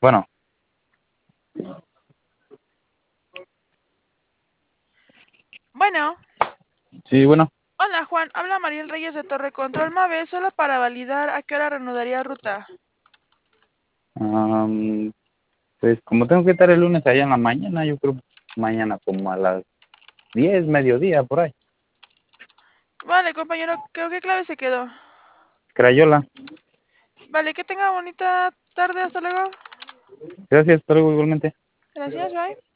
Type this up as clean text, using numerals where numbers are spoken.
Bueno, Bueno, sí, bueno. hola Juan, habla Mariel Reyes de Torre Control Mave, solo para validar a qué hora reanudaría ruta. am, pues como tengo que estar el lunes allá en la mañana, yo creo mañana como a las 10 mediodía, por ahí. Vale, compañero, creo que clave se quedó. Crayola. Vale, que tenga bonita tarde, hasta luego. Gracias, hasta luego igualmente. Gracias, bye.